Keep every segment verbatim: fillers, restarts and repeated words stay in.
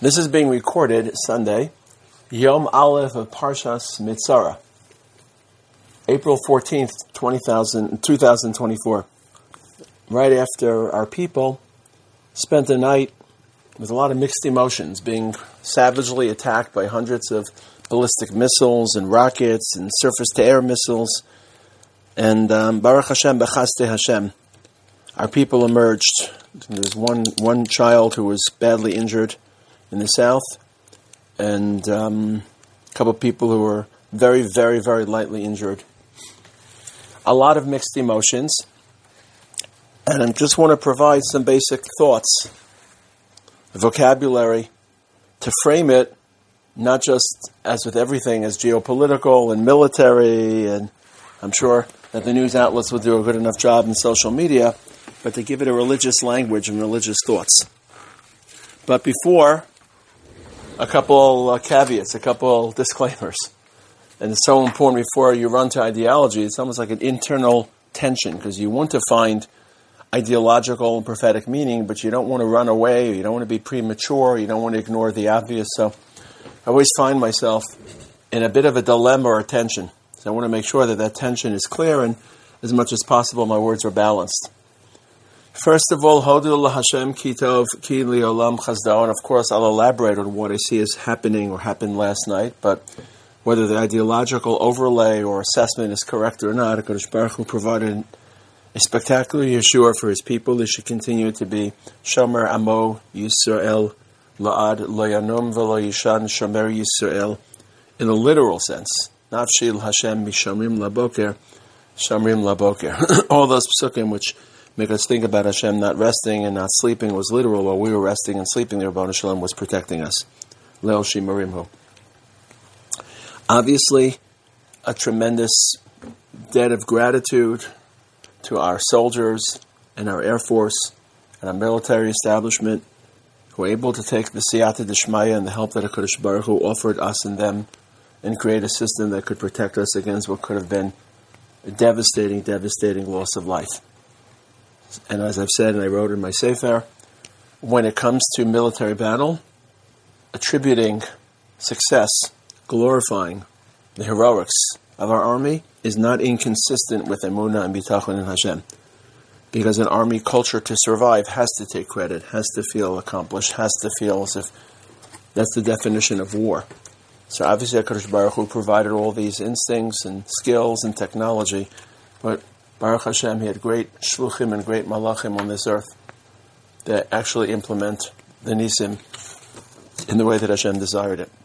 This is being recorded Sunday, Yom Aleph of Parshas Mitzara, April fourteenth, two thousand twenty-four. Right after our people spent the night with a lot of mixed emotions, being savagely attacked by hundreds of ballistic missiles and rockets and surface-to-air missiles. And um, Baruch Hashem, B'chaste Hashem, our people emerged. There's one one child who was badly injured in the south, and um, a couple of people who were very, very, very lightly injured. A lot of mixed emotions, and I just want to provide some basic thoughts, vocabulary, to frame it, not just as with everything as geopolitical and military, and I'm sure that the news outlets will do a good enough job in social media, but to give it a religious language and religious thoughts. But before, a couple uh, caveats, a couple disclaimers. And it's so important before you run to ideology, it's almost like an internal tension, because you want to find ideological and prophetic meaning, but you don't want to run away, or you don't want to be premature, you don't want to ignore the obvious. So I always find myself in a bit of a dilemma or a tension. So I want to make sure that that tension is clear, and as much as possible my words are balanced. First of all, Hodu Hashem Ki Tov Ki Liolam Chazdo, and of course I'll elaborate on what I see as happening or happened last night, but whether the ideological overlay or assessment is correct or not, HaKadosh Baruch Hu provided a spectacular Yeshua for his people. They should continue to be Shomer Amo Yisrael La'ad Lo Yanum V'Lo Yishan Shomer Yisrael in a literal sense. Nafshil Hashem Mishamrim Laboker Shamrim Laboker. All those psukim which make us think about Hashem not resting and not sleeping was literal. While we were resting and sleeping, the Rebbeinu Shalom was protecting us. Leil Shimarimhu. Obviously, a tremendous debt of gratitude to our soldiers and our Air Force and our military establishment who were able to take the Siyata Dishmaya and the help that HaKadosh Baruch Hu offered us and them and create a system that could protect us against what could have been a devastating, devastating loss of life. And as I've said, and I wrote in my Sefer, when it comes to military battle, attributing success, glorifying the heroics of our army is not inconsistent with emunah and bitachon in Hashem. Because an army culture to survive has to take credit, has to feel accomplished, has to feel as if that's the definition of war. So obviously HaKadosh Baruch Hu provided all these instincts and skills and technology, but Baruch Hashem, he had great shluchim and great malachim on this earth that actually implement the nisim in the way that Hashem desired it.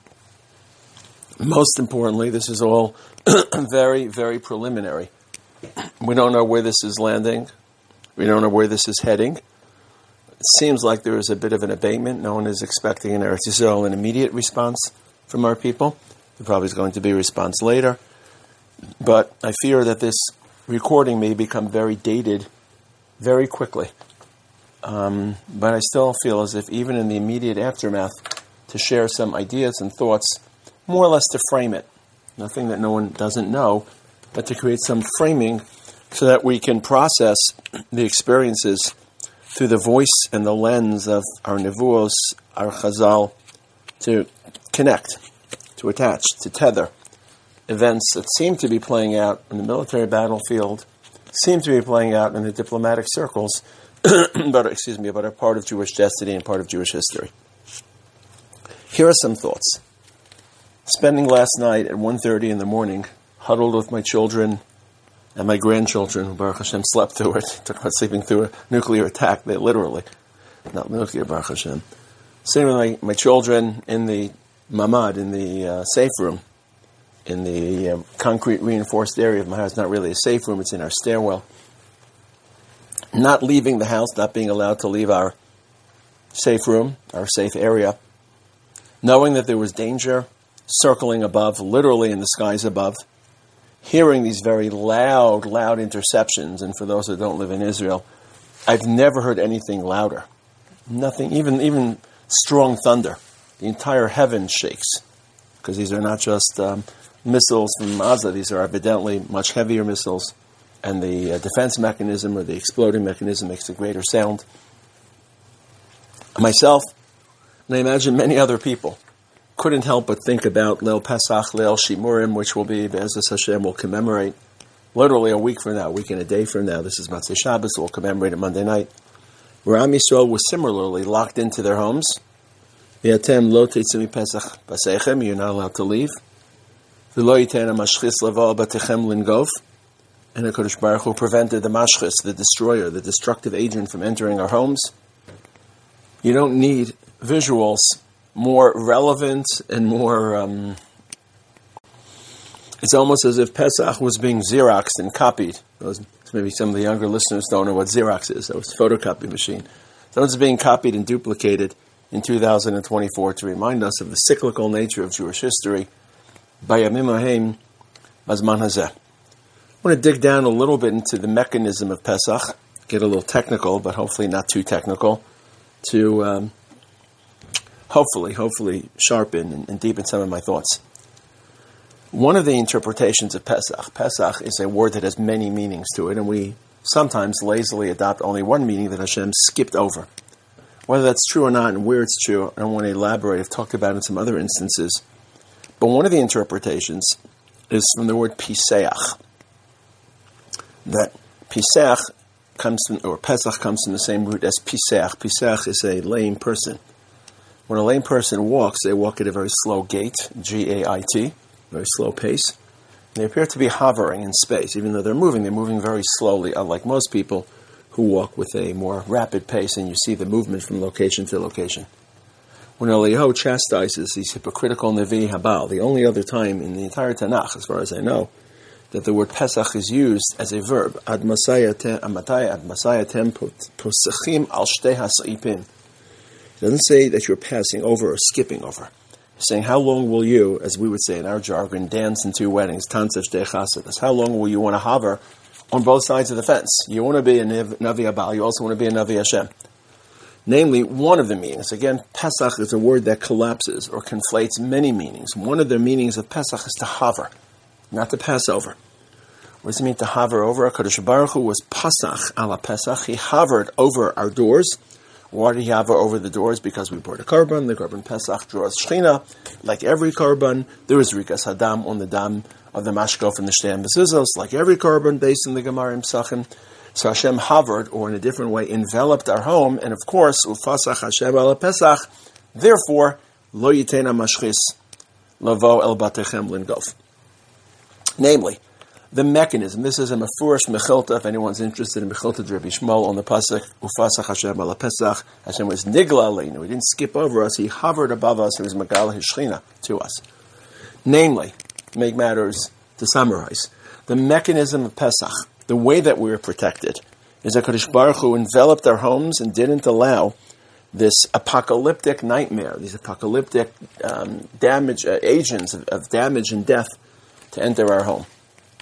Most importantly, this is all very, very preliminary. We don't know where this is landing. We don't know where this is heading. It seems like there is a bit of an abatement. No one is expecting in Eretz Yisrael an immediate response from our people. There probably is going to be a response later. But I fear that this recording may become very dated very quickly. Um, but I still feel as if even in the immediate aftermath, to share some ideas and thoughts, more or less to frame it. Nothing that no one doesn't know, but to create some framing so that we can process the experiences through the voice and the lens of our nevuos, our chazal, to connect, to attach, to tether events that seem to be playing out in the military battlefield, seem to be playing out in the diplomatic circles, but excuse me, but are part of Jewish destiny and part of Jewish history. Here are some thoughts. Spending last night at one thirty in the morning, huddled with my children and my grandchildren, who Baruch Hashem slept through it, talk about sleeping through a nuclear attack, they literally, not nuclear, Baruch Hashem. Sitting with my, my children in the mamad, in the uh, safe room, in the uh, concrete reinforced area of my house, not really a safe room, it's in our stairwell. Not leaving the house, not being allowed to leave our safe room, our safe area, knowing that there was danger circling above, literally in the skies above, hearing these very loud, loud interceptions, and for those who don't live in Israel, I've never heard anything louder. Nothing, even even strong thunder. The entire heaven shakes, because these are not just um, missiles from Gaza, these are evidently much heavier missiles, and the uh, defense mechanism or the exploding mechanism makes a greater sound. Myself, And I imagine many other people couldn't help but think about Leil Pesach, Leil Shimurim, which will be, Be'ezus Hashem, will commemorate literally a week from now, a week and a day from now. This is Matzei Shabbos, we'll commemorate it Monday night, where Am Yisrael was similarly locked into their homes. V'yatem lo teitzu mipesach baseichem, you're not allowed to leave. V'lo yitein ha-mashchis lavo batechem lingov, and HaKadosh Baruch Hu prevented the mashchis, the destroyer, the destructive agent, from entering our homes. You don't need visuals more relevant and more... Um, it's almost as if Pesach was being Xeroxed and copied. Those, maybe some of the younger listeners don't know what Xerox is. That was a photocopy machine. So it's being copied and duplicated in two thousand twenty-four to remind us of the cyclical nature of Jewish history. Bayamim Haim Bazman Hazeh. I want to dig down a little bit into the mechanism of Pesach, get a little technical, but hopefully not too technical, to um, hopefully, hopefully sharpen and, and deepen some of my thoughts. One of the interpretations of Pesach, Pesach is a word that has many meanings to it, and we sometimes lazily adopt only one meaning that Hashem skipped over. Whether that's true or not and where it's true, I don't want to elaborate. I've talked about it in some other instances. But one of the interpretations is from the word Piseach. That Piseach comes from, or Pesach comes from the same root as Piseach. Piseach is a lame person. When a lame person walks, they walk at a very slow gait, G A I T, very slow pace. They appear to be hovering in space. Even though they're moving, they're moving very slowly, unlike most people who walk with a more rapid pace, and you see the movement from location to location. When Eliyahu chastises these hypocritical Nevi Habal, the only other time in the entire Tanakh, as far as I know, that the word Pesach is used as a verb, ad masayatem posechim al shtei hasaipim. It doesn't say that you're passing over or skipping over. It's saying, how long will you, as we would say in our jargon, dance in two weddings, tanzev shtei chasadas? How long will you want to hover on both sides of the fence? You want to be a Navi Habal, you also want to be a Navi Hashem. Namely, one of the meanings, again, Pesach is a word that collapses or conflates many meanings. One of the meanings of Pesach is to hover, not to pass over. What does it mean to hover over? HaKadosh Baruch Hu was Pasach ala Pesach. He hovered over our doors. Why did he hover over the doors? Because we brought a korban. The korban Pesach draws Shechina. Like every korban, there is Rikas Hadam on the dam of the Mashkof and the Shtei Mezuzos. Like every korban based in the Gemara in Pesachim. So Hashem hovered, or in a different way, enveloped our home. And of course, Ufasach Hashem ala Pesach. Therefore, Lo yitena mashchis lavo el batechem lingov. Namely, the mechanism. This is a mefurish mechilta. If anyone's interested in mechilta to Rabbi Shmuel on the pasuk, Ufasach Hashem ala Pesach. Hashem was nigla aleinu. He didn't skip over us. He hovered above us. He was megala his shechina to us. Namely, to make matters, to summarize, the mechanism of Pesach, the way that we were protected, is that HaKadosh Baruch Hu enveloped our homes and didn't allow this apocalyptic nightmare, these apocalyptic um, damage uh, agents of, of damage and death to enter our home.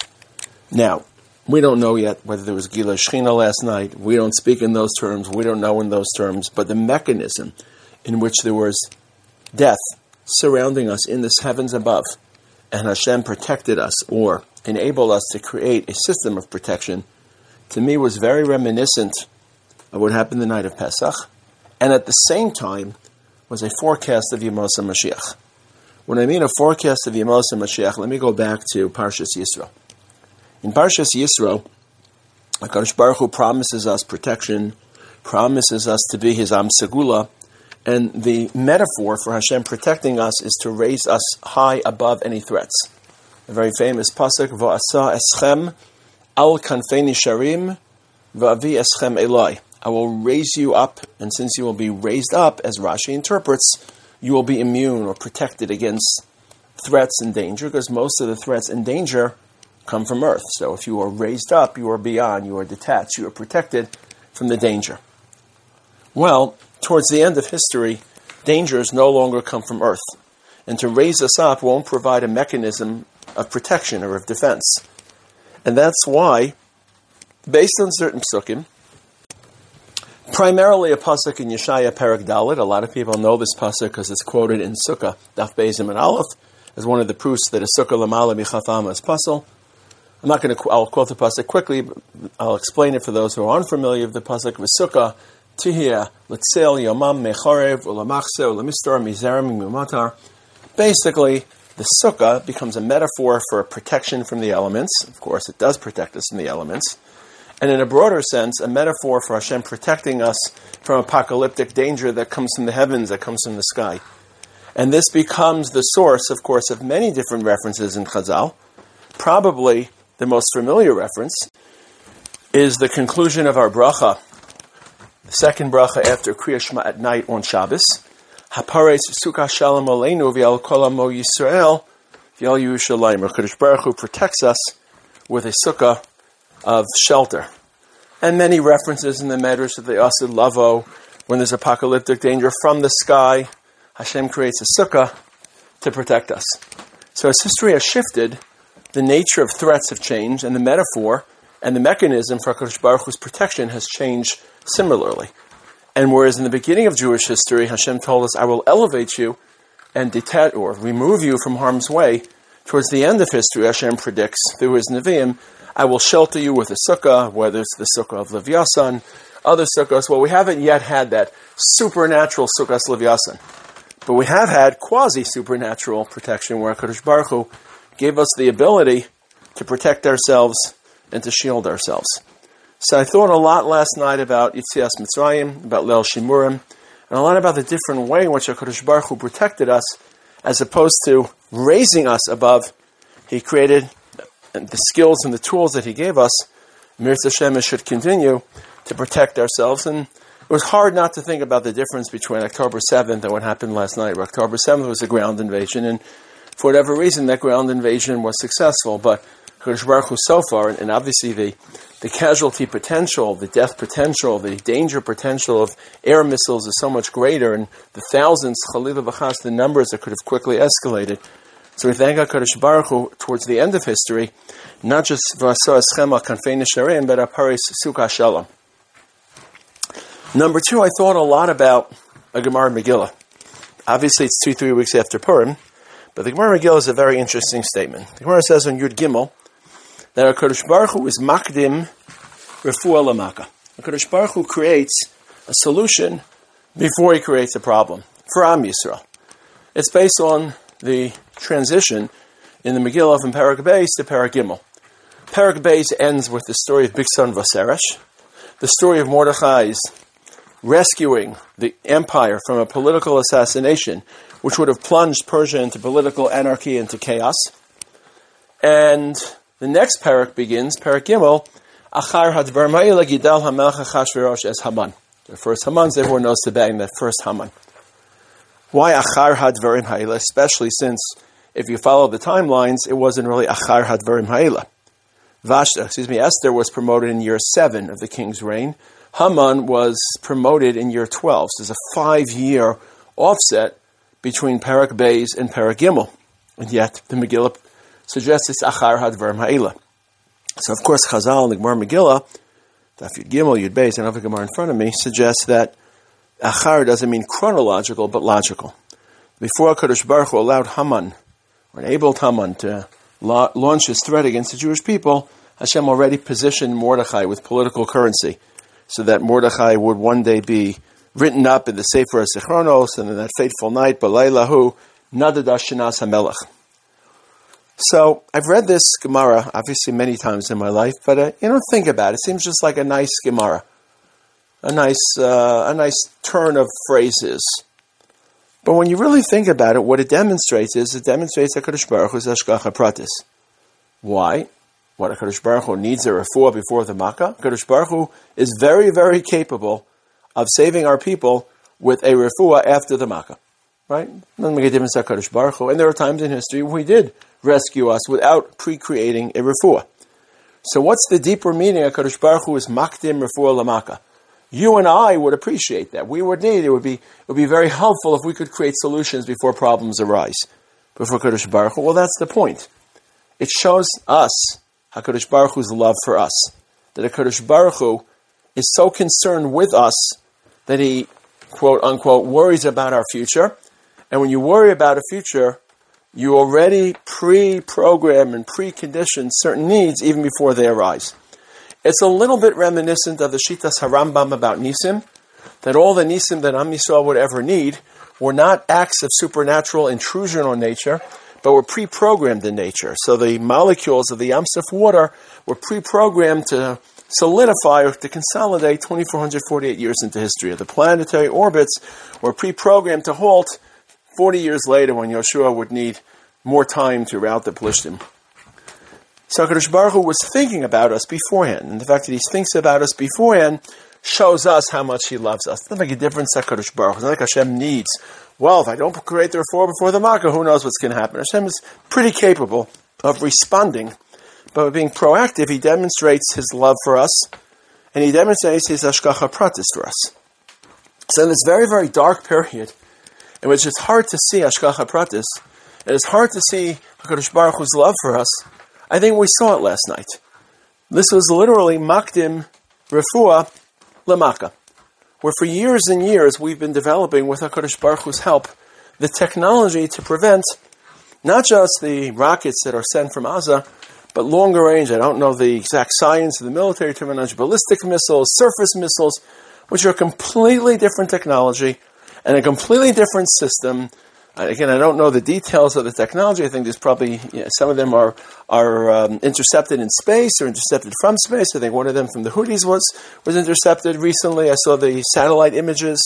Now, we don't know yet whether there was Gila Shechina last night. We don't speak in those terms. We don't know in those terms. But the mechanism in which there was death surrounding us in this heavens above, and Hashem protected us, or enabled us to create a system of protection, to me was very reminiscent of what happened the night of Pesach, and at the same time was a forecast of Yemos HaMashiach. When I mean a forecast of Yemos HaMashiach, let me go back to Parshas Yisro. In Parshas Yisro, HaKadosh Baruch Hu promises us protection, promises us to be His Am Segula, and the metaphor for Hashem protecting us is to raise us high above any threats. A very famous pasuk, V'asa eschem al kanfei nisharim v'avi eschem elai. I will raise you up, and since you will be raised up, as Rashi interprets, you will be immune or protected against threats and danger, because most of the threats and danger come from earth. So if you are raised up, you are beyond, you are detached, you are protected from the danger. Well, towards the end of history, dangers no longer come from earth. And to raise us up won't provide a mechanism of protection or of defense. And that's why, based on certain psukim, primarily a pasuk in Yeshaya Perek Dalet, a lot of people know this pasuk because it's quoted in Sukkah, Daf Beis and Aleph, as one of the proofs that a Sukkah Lamala Michafama is puzzle. I'm not going to, I'll quote the pasuk quickly, but I'll explain it for those who are unfamiliar with the pasuk. V'sukkah Tihia Letzel Yomam Mechorev Ulamachse Ulamistar Mizerim Mumatar. Basically, the sukkah becomes a metaphor for protection from the elements. Of course, it does protect us from the elements. And in a broader sense, a metaphor for Hashem protecting us from apocalyptic danger that comes from the heavens, that comes from the sky. And this becomes the source, of course, of many different references in Chazal. Probably the most familiar reference is the conclusion of our bracha, the second bracha after Kriya Shema at night on Shabbos. Haparetz sukkah shalom aleinu v'al kol amo Yisrael v'al Yerushalayim. HaKadosh Baruch Hu protects us with a sukkah of shelter. And many references in the Medrash of the Asid Lavo, when there's apocalyptic danger from the sky, Hashem creates a sukkah to protect us. So as history has shifted, the nature of threats have changed, and the metaphor and the mechanism for HaKadosh Baruch Hu's protection has changed similarly. And whereas in the beginning of Jewish history, Hashem told us, I will elevate you and detach or remove you from harm's way, towards the end of history, Hashem predicts through his Nevi'im, I will shelter you with a sukkah, whether it's the sukkah of Levyasan, other sukkahs. Well, we haven't yet had that supernatural sukkah Levyasan. But we have had quasi-supernatural protection where HaKadosh Baruch Hu gave us the ability to protect ourselves and to shield ourselves. So I thought a lot last night about Yitzias Mitzrayim, about Leil Shimurim, and a lot about the different way in which HaKadosh Baruch Hu protected us, as opposed to raising us above. He created the skills and the tools that he gave us. Mirz Hashem should continue to protect ourselves. And it was hard not to think about the difference between October seventh and what happened last night. October seventh was a ground invasion, and for whatever reason, that ground invasion was successful. But HaKadosh Baruch Hu so far, and obviously the, the casualty potential, the death potential, the danger potential of air missiles is so much greater, and the thousands, Chalila V'chas, the numbers that could have quickly escalated. So we thank HaKadosh Baruch Hu towards the end of history, not just V'asa Eschem al Kanfei Nesharim, but Aparis Sukkah Shalom. Number two, I thought a lot about a Gemara Megillah. Obviously, it's two, three weeks after Purim, but the Gemara Megillah is a very interesting statement. The Gemara says on Yud Gimel that HaKadosh Baruch Hu is makdim refuah lamaka. HaKadosh Baruch Hu creates a solution before he creates a problem for Am Yisrael. It's based on the transition in the Megillah from Perek Beis to Perek Gimel. Perek Beis ends with the story of Bigsan Vaseresh, the story of Mordechai's rescuing the empire from a political assassination, which would have plunged Persia into political anarchy, into chaos. And the next parak begins, Perek Gimel, Achar hadvar ma'ila gidal hamelech Achashverosh as Haman. The first Haman, everyone knows the bang, that first Haman. Why Achar hadvarim ha'ila? Especially since, if you follow the timelines, it wasn't really Achar hadvarim ha'ila. Vashta, excuse me, Esther was promoted in year seven of the king's reign. Haman was promoted in year twelve. So there's a five-year offset between Perek Beis and Perek Gimel. And yet, the Megillah suggests it's Achar hadvarim ha'ila. So, of course, Chazal and the Gemara Megillah, Daf Yud Gimel, Yud Beis, and I have the Gemara in front of me, suggests that Achar doesn't mean chronological, but logical. Before HaKadosh Baruch Hu allowed Haman, or enabled Haman to la- launch his threat against the Jewish people, Hashem already positioned Mordechai with political currency, so that Mordechai would one day be written up in the Sefer Zichronos, and in that fateful night, B'laylahu, Nadada Shinas HaMelech. So, I've read this Gemara, obviously many times in my life, but uh, you don't think about it. It seems just like a nice Gemara. A nice, uh, a nice turn of phrases. But when you really think about it, what it demonstrates is, it demonstrates that HaKadosh Baruch Hu is Hashgacha Pratis. Why? What HaKadosh Baruch Hu needs a refuah before the Makkah? HaKadosh Baruch Hu is very, very capable of saving our people with a refuah after the Makkah. Right? Doesn't make a difference to HaKadosh Baruch Hu. And there are times in history when he did rescue us without pre-creating a refuah. So what's the deeper meaning of HaKadosh Baruch Hu is makdim refuah lamaka? You and I would appreciate that. We would need, it would be it would be very helpful if we could create solutions before problems arise. But for HaKadosh Baruch Hu, well, that's the point. It shows us HaKadosh Baruch Hu's love for us. That HaKadosh Baruch Hu is so concerned with us that he, quote unquote, worries about our future. And when you worry about a future, you already pre-program and precondition certain needs even before they arise. It's a little bit reminiscent of the Shitas HaRambam about Nisim, that all the nisim that Am Yisrael would ever need were not acts of supernatural intrusion on nature, but were pre-programmed in nature. So the molecules of the Yam Suf water were pre-programmed to solidify or to consolidate two thousand four hundred forty-eight years into history. The planetary orbits were pre-programmed to halt forty years later when Yeshua would need more time to rout the Plishtim. So HaKadosh Baruch Hu was thinking about us beforehand, and the fact that he thinks about us beforehand shows us how much he loves us. It doesn't make a difference to HaKadosh Baruch Hu. It's not like Hashem needs, well, if I don't create the refor before the Makkah, who knows what's going to happen. Hashem is pretty capable of responding, but by being proactive, he demonstrates his love for us, and he demonstrates his Hashgacha Pratis for us. So in this very, very dark period, in which it's hard to see Hashgacha Pratis, it is hard to see HaKadosh Baruch Hu's love for us, I think we saw it last night. This was literally Makdim Refuah Lamaka, where for years and years we've been developing with HaKadosh Baruch Hu's help the technology to prevent not just the rockets that are sent from Gaza, but longer range. I don't know the exact science of the military terminology, ballistic missiles, surface missiles, which are a completely different technology and a completely different system. Again, I don't know the details of the technology. I think there's probably, you know, some of them are are um, intercepted in space or intercepted from space. I think one of them from the Houthis was, was intercepted recently. I saw the satellite images.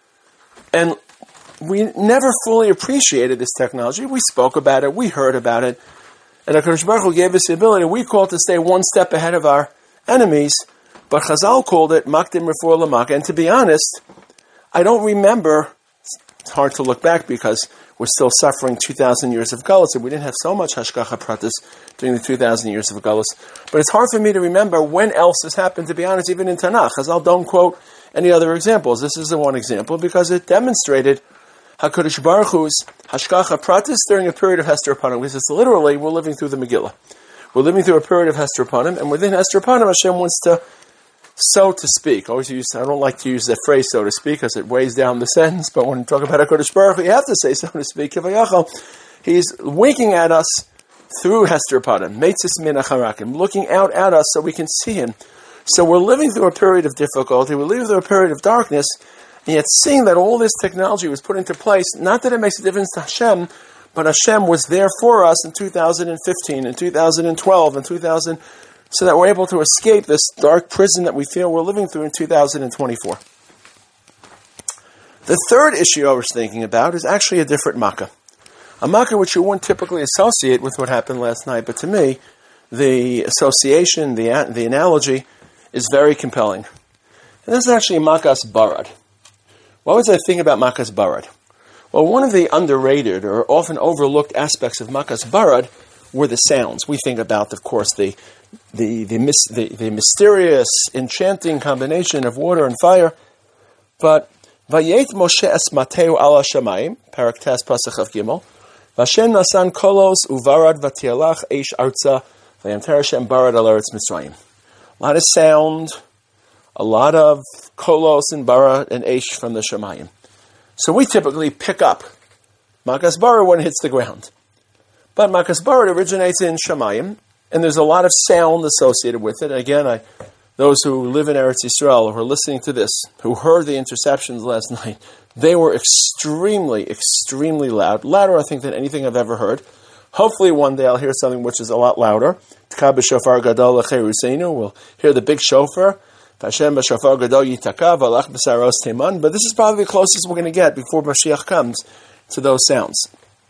And we never fully appreciated this technology. We spoke about it. We heard about it. And HaKadosh Baruch Hu gave us the ability. We called to stay one step ahead of our enemies. But Chazal called it Makdim Refuah Lamaka. And to be honest, I don't remember. It's hard to look back because we're still suffering two thousand years of Galus, and we didn't have so much Hashgacha Pratis during the two thousand years of Galus. But it's hard for me to remember when else this happened, to be honest, even in Tanakh. Chazal don't quote any other examples. This is the one example because it demonstrated HaKadosh Baruch Hu's Hashgacha Pratis during a period of Hester Panim. Because it's literally, we're living through the Megillah. We're living through a period of Hester Panim, and within Hester Panim, Hashem wants to, so to speak. Always use, I don't like to use that phrase, so to speak, because it weighs down the sentence, but when you talk about HaKadosh Baruch Hu, you have to say, so to speak, he's winking at us through Hester Panim, Meitzis Min Acharakim, looking out at us so we can see him. So we're living through a period of difficulty, we're living through a period of darkness, and yet seeing that all this technology was put into place, not that it makes a difference to Hashem, but Hashem was there for us in two thousand fifteen, and two thousand twelve, and two thousand, so that we're able to escape this dark prison that we feel we're living through in two thousand twenty-four. The third issue I was thinking about is actually a different makkah. A makkah which you wouldn't typically associate with what happened last night, but to me, the association, the the analogy, is very compelling. And this is actually Makas Barad. What was I thinking about Makas Barad? Well, one of the underrated or often overlooked aspects of Makas Barad were the sounds. We think about, of course, the the the, mis- the the mysterious, enchanting combination of water and fire. But Vayet Moshe es Mateu ala Shamayim, Parak Tes Pasach of Gimel, Vashem Nasan Kolos Uvarad Vatialach Eish Arza Vayamter Hashem Barad al Eretz Mitzrayim. A lot of sound, a lot of Kolos and Barad and Eish from the Shamayim. So we typically pick up Makas Barad when it hits the ground. But Makas Barad originates in Shamayim, and there's a lot of sound associated with it. Again, I, those who live in Eretz Yisrael, who are listening to this, who heard the interceptions last night, they were extremely, extremely loud. Louder, I think, than anything I've ever heard. Hopefully one day I'll hear something which is a lot louder. Tkab b'shofar gadol l'cheruseinu. We'll hear the big shofar. Hashem b'shofar gadol yitaka v'alach b'saros teman. But this is probably the closest we're going to get before Mashiach comes to those sounds.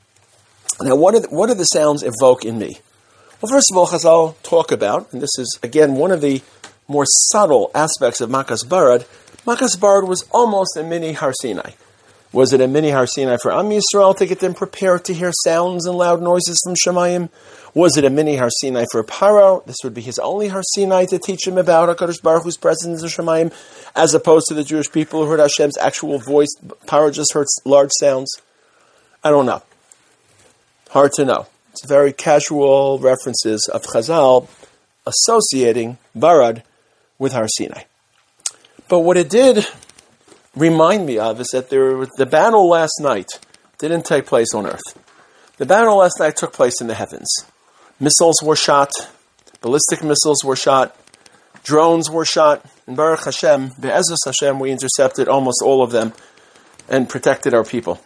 Now, what are the, what do the sounds evoke in me? Well, first of all, Chazal talk about, and this is, again, one of the more subtle aspects of Makas Barad. Makas Barad was almost a mini Har Sinai. Was it a mini Har Sinai for Am Yisrael to get them prepared to hear sounds and loud noises from Shemayim? Was it a mini Har Sinai for Paro? This would be his only Har Sinai to teach him about HaKadosh Baruch Hu's presence in Shemayim, as opposed to the Jewish people who heard Hashem's actual voice. Paro just heard large sounds. I don't know. Hard to know. It's very casual references of Chazal associating Barad with Har Sinai. But what it did remind me of is that there, the battle last night didn't take place on earth. The battle last night took place in the heavens. Missiles were shot, ballistic missiles were shot, drones were shot, and Baruch Hashem, Be'ezus Hashem, we intercepted almost all of them and protected our people.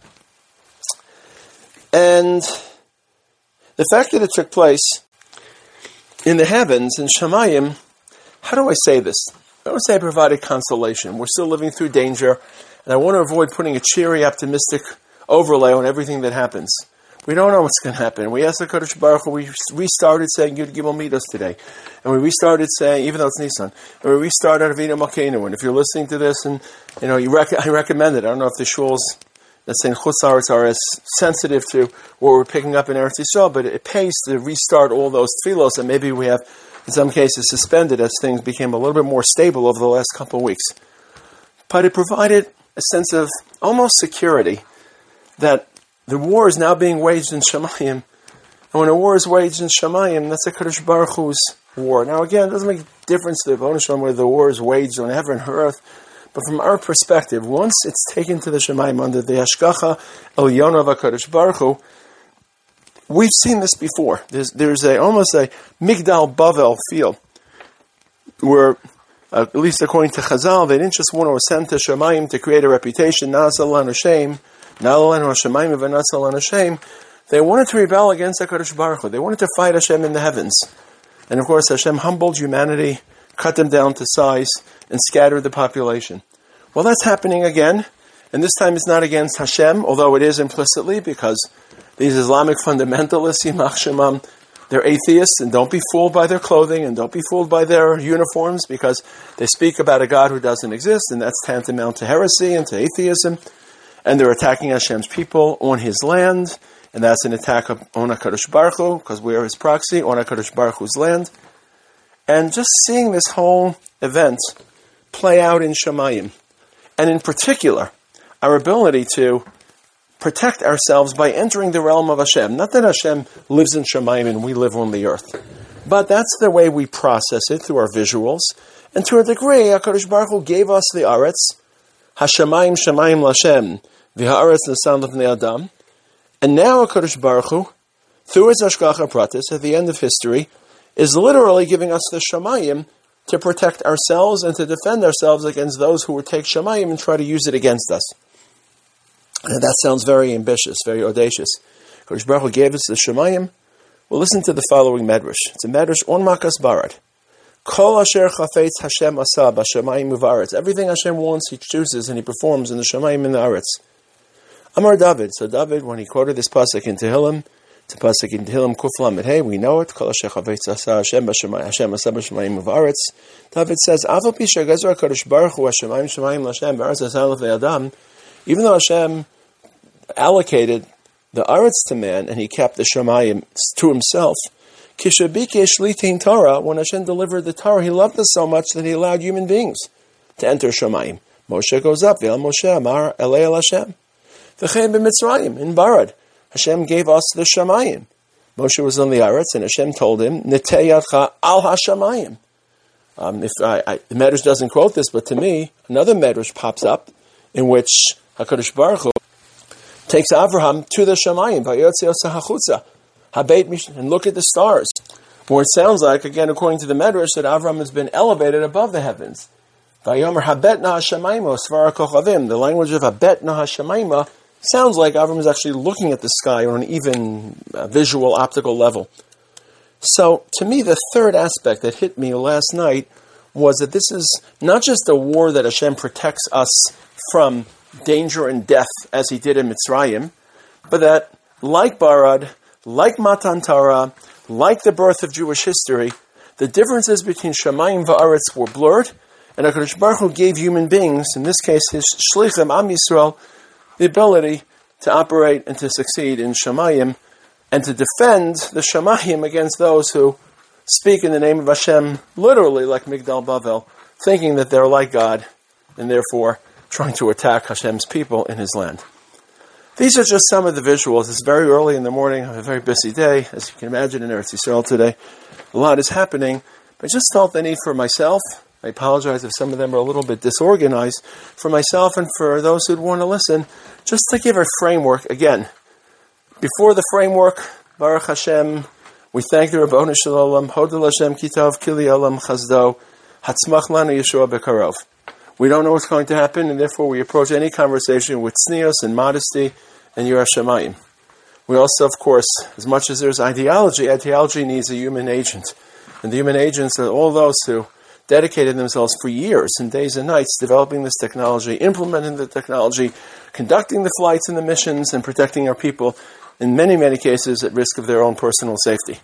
And the fact that it took place in the heavens, in Shamayim, how do I say this? I don't say I provided consolation. We're still living through danger, and I want to avoid putting a cheery, optimistic overlay on everything that happens. We don't know what's going to happen. We asked the Kadosh Baruch Hu, we restarted saying Yud Gimel Midos today. And we restarted saying, even though it's Nisan, and we restarted Avinu Malkeinu. And if you're listening to this, and you know, you rec- I recommend it. I don't know if the shuls that's in Chutz La'aretz are as sensitive to what we're picking up in Eretz Yisrael, but it pays to restart all those tefillos, and maybe we have, in some cases, suspended as things became a little bit more stable over the last couple of weeks. But it provided a sense of almost security that the war is now being waged in Shamayim. And when a war is waged in Shamayim, that's a Kadosh Baruch Hu's war. Now again, it doesn't make a difference to the Bonishon whether the war is waged on heaven or earth. But from our perspective, once it's taken to the Shamayim under the Hashgacha Elyon of HaKadosh Baruch Hu, we've seen this before. There's, there's a almost a Migdal Bavel feel, where, uh, at least according to Chazal, they didn't just want to ascend to Shamayim to create a reputation, Na'aseh lanu Shem, they wanted to rebel against HaKadosh Baruch Hu. They wanted to fight Hashem in the heavens. And of course, Hashem humbled humanity, cut them down to size, and scattered the population. Well, that's happening again. And this time it's not against Hashem, although it is implicitly, because these Islamic fundamentalists, Yimach Shemam, they're atheists, and don't be fooled by their clothing, and don't be fooled by their uniforms, because they speak about a God who doesn't exist, and that's tantamount to heresy and to atheism. And they're attacking Hashem's people on His land, and that's an attack on HaKadosh Baruch Hu, because we are His proxy, on HaKadosh Baruch Hu's land. And just seeing this whole event play out in Shamayim, and in particular, our ability to protect ourselves by entering the realm of Hashem. Not that Hashem lives in Shamayim and we live on the earth, but that's the way we process it through our visuals. And to a degree, HaKadosh Baruch Hu gave us the Aretz, Hashemayim Shamayim Lashem, V'ha'aretz Nesan L'Bnei Adam. And now HaKadosh Baruch Hu, through His Hashgacha Pratis, at the end of history, is literally giving us the Shamayim to protect ourselves and to defend ourselves against those who would take Shamayim and try to use it against us. And that sounds very ambitious, very audacious. HaKadosh Baruch Hu gave us the Shamayim. Well, listen to the following Medrash. It's a Medrash on Makas Barad. Kol asher chafetz Hashem asa b'shamayim u'v'aretz. Everything Hashem wants, He chooses and He performs in the Shamayim and the Aretz. Amar David. So David, when he quoted this pasuk in Tehillim, it's a pasuk in Tehillim Kuf Lamed Hey, we know it. Kol asher chafetz asa Hashem b'shamayim Hashem asa b'shamayim u'v'aretz. David says, Aval pi she'gezer HaKadosh Baruch Hu Hashemayim Shamayim L'Hashem b'aretz Hashem L'Bnei Adam. Even though Hashem allocated the Aretz to man and He kept the Shamayim to Himself, Kishabikesh litin Torah, when Hashem delivered the Torah, He loved us so much that He allowed human beings to enter Shamayim. Moshe goes up, Ve'el Moshe Amar Elei El Hashem. V'chein b'Mitzrayim, in Barad, Hashem gave us the Shamayim. Moshe was on the Aretz, and Hashem told him, Netei Yadcha Al HaShamayim. Um, if I, I, the Medrash doesn't quote this, but to me, another Medrash pops up, in which HaKadosh Baruch Hu takes Avraham to the Shamayim, Vayotze Osa HaChutza, and look at the stars. Where it sounds like, again, according to the Medrash, that Avram has been elevated above the heavens. Vayomer habet na hashamayma svara kochavim. The language of habet na hashamayma sounds like Avram is actually looking at the sky on an even uh, visual, optical level. So, to me, the third aspect that hit me last night was that this is not just a war that Hashem protects us from danger and death, as He did in Mitzrayim, but that, like Barad, like Matan Torah, like the birth of Jewish history, the differences between Shamayim v'Aretz were blurred, and HaKadosh Baruch Hu gave human beings, in this case His Shlichim, Am Yisrael, the ability to operate and to succeed in Shamayim, and to defend the Shamayim against those who speak in the name of Hashem, literally like Migdal Bavel, thinking that they're like God, and therefore trying to attack Hashem's people in His land. These are just some of the visuals. It's very early in the morning, a very busy day, as you can imagine in Eretz Yisrael today. A lot is happening, but I just felt the need for myself. I apologize if some of them are a little bit disorganized. For myself and for those who'd want to listen, just to give a framework again. Before the framework, Baruch Hashem, we thank the Rabbanu Shalom, Hodel Hashem Kitav Kili Olam Chazdo, Hatzmach lana Yeshua bekarov. We don't know what's going to happen, and therefore we approach any conversation with tznius and modesty and yiras shamayim. We also, of course, as much as there's ideology, ideology needs a human agent. And the human agents are all those who dedicated themselves for years and days and nights developing this technology, implementing the technology, conducting the flights and the missions, and protecting our people, in many, many cases at risk of their own personal safety.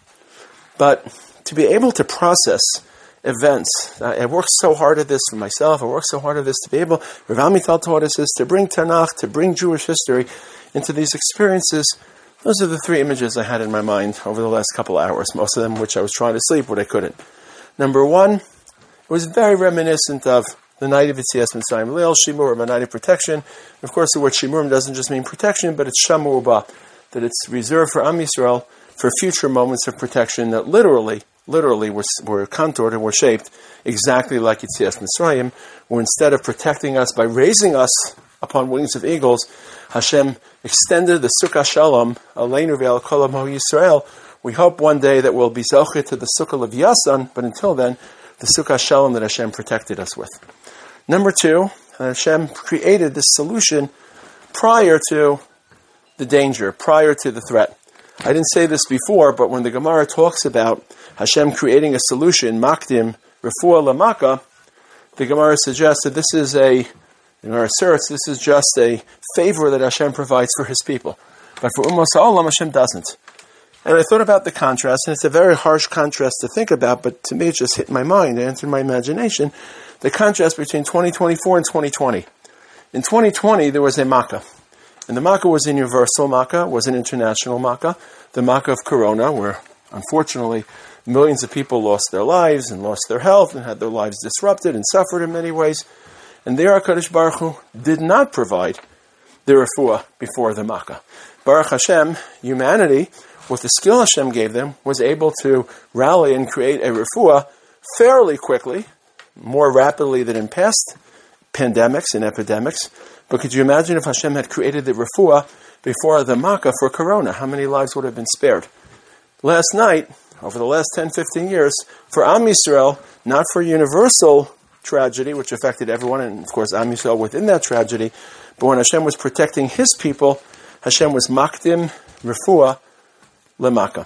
But to be able to process events, I, I worked so hard at this for myself, I worked so hard at this to be able, Rav Amital taught us this, to bring Tanakh, to bring Jewish history into these experiences. Those are the three images I had in my mind over the last couple of hours, most of them which I was trying to sleep, but I couldn't. Number one, it was very reminiscent of the night of Yetzias Mitzrayim, Leil Shimur, a night of protection. Of course, the word Shimur doesn't just mean protection, but it's Shamur Ba, that it's reserved for Am Yisrael for future moments of protection that literally, literally were, were contoured and were shaped exactly like Yetzias Mitzrayim, where instead of protecting us by raising us upon wings of eagles, Hashem extended the Sukkah Shalom, Aleinu ve'al kol amo Yisrael. We hope one day that we'll be zochet to the Sukkah of Yasan, but until then, the Sukkah Shalom that Hashem protected us with. Number two, Hashem created this solution prior to the danger, prior to the threat. I didn't say this before, but when the Gemara talks about Hashem creating a solution, Makdim, Refuah Lamaka, the Gemara suggests that this is a, the Gemara asserts, this is just a favor that Hashem provides for His people. But for Ummah Sa'olam, Hashem doesn't. And I thought about the contrast, and it's a very harsh contrast to think about, but to me it just hit my mind, it entered my imagination, the contrast between twenty twenty-four and twenty twenty. In twenty twenty, there was a Makkah. And the Makkah was a universal Makkah, was an international Makkah, the Makkah of Corona, where unfortunately millions of people lost their lives and lost their health and had their lives disrupted and suffered in many ways. And there HaKadosh Baruch Hu did not provide the refuah before the Makkah. Baruch Hashem, humanity, with the skill Hashem gave them, was able to rally and create a refuah fairly quickly, more rapidly than in past pandemics and epidemics. But could you imagine if Hashem had created the refuah before the Makkah for Corona? How many lives would have been spared? Last night, over the last ten, fifteen years, for Am Yisrael, not for universal tragedy, which affected everyone, and of course Am Yisrael within that tragedy, but when Hashem was protecting His people, Hashem was makdim refuah lemaka.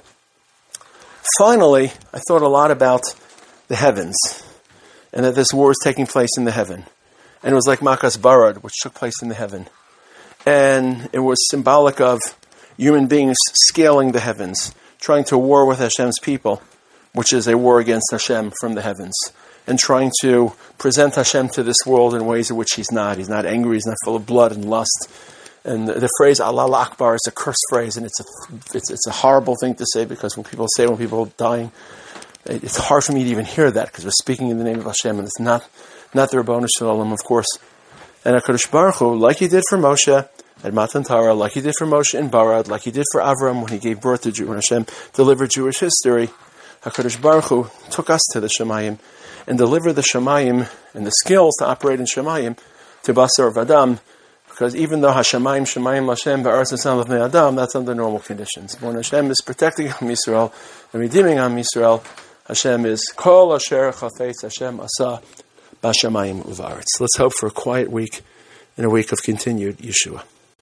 Finally, I thought a lot about the heavens, and that this war is taking place in the heaven. And it was like Makas Barad, which took place in the heaven. And it was symbolic of human beings scaling the heavens, trying to war with Hashem's people, which is a war against Hashem from the heavens, and trying to present Hashem to this world in ways in which He's not. He's not angry, He's not full of blood and lust. And the, the phrase Allah Akbar is a cursed phrase, and it's a, it's, it's a horrible thing to say, because when people say when people are dying, it's hard for me to even hear that, because we're speaking in the name of Hashem, and it's not not the Rabbanu Shalom, of course. And HaKadosh Baruch Hu, like He did for Moshe at Matan Torah, like He did for Moshe in Barad, like He did for Avram when he gave birth to Jew, when Hashem delivered Jewish history, HaKadosh Baruch Hu took us to the Shemayim and delivered the Shemayim and the skills to operate in Shemayim to Basar Vadam, because even though Hashemayim, Shemayim, Hashem, Ba'aretz V'Sam L'Bnei Adam, that's under normal conditions. When Hashem is protecting Am Yisrael and redeeming Am Yisrael, Hashem is Kol Asher Chafetz Hashem Asa Bashamayim Uvaretz. Let's hope for a quiet week and a week of continued Yeshua.